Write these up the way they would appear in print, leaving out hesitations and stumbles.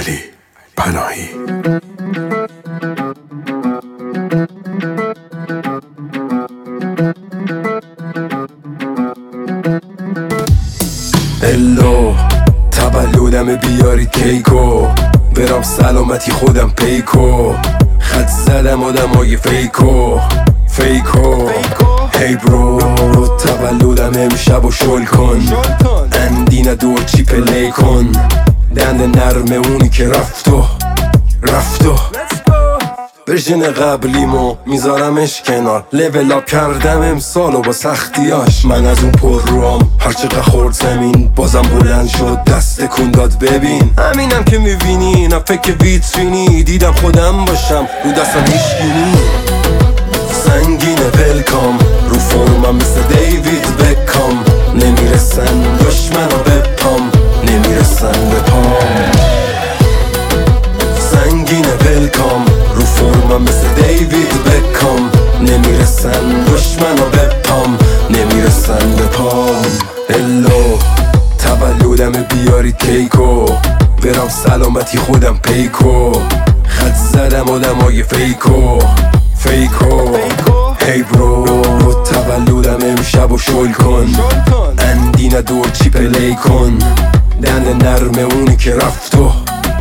علی پناهی. الو تولدم بیارید کیکو، برام سلامتی خودم پیکو، خط زدم آدمای فیکو هی برو تولدم امشب و شل کن، اندینه دور چی پلی کن، دند نرمه اونی که رفتو ورژن قبلیمو میذارمش کنار، لیول اپ کردم امسالو با سختیاش. من از اون پر روام هرچقدر خورد زمین بازم بلند شد، دست کن داد ببین. همینم که میبینی نه فکر ویترینی، دیدم خودم باشم رو دستم هیشگینی. سنگینه پلکام رو فرمم مثل دیوید بکام، نمیرسن دشمنا به پام، نمیرسن به پام. سنگینه پلکام رو فرمم مثل دیوید بکام، نمیرسن دشمنا به پام، نمیرسن به پام. الو تولدم بیارید کیکو، برام سلامتی خودم پیکو، خط زدم آدمای فیکو هی برو تولدم امشب و شل کن، اندینه دور چی پلی کن، دند نرمه اونی که رفتو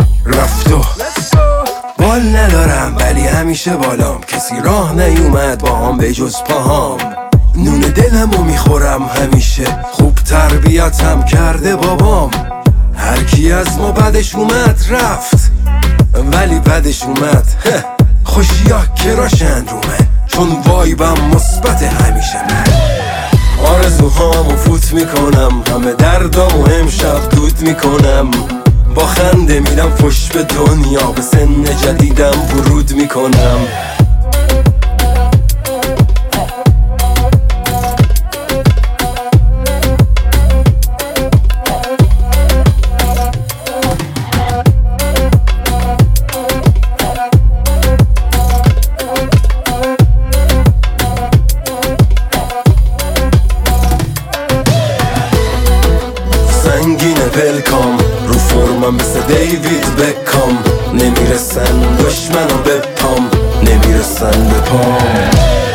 بال ندارم ولی همیشه بالام، کسی راه نیومد با هم به جز پاهام. نون دلمو میخورم همیشه، خوب تربیتم کرده بابام. هر کی از ما بدش اومد رفت، ولی بدش اومد خوشیا کراشن رومه، چون وایبم مثبت همیشه. من آرزوهامو فوت میکنم، همه دردامو امشب دود میکنم، با خنده میدم فش به دنیا، به سن جدیدم ورود میکنم. سنگینه پلکام رو فرمم مثل دیوید بکام، نمیرسن دشمنا به پام، نمیرسن به پام.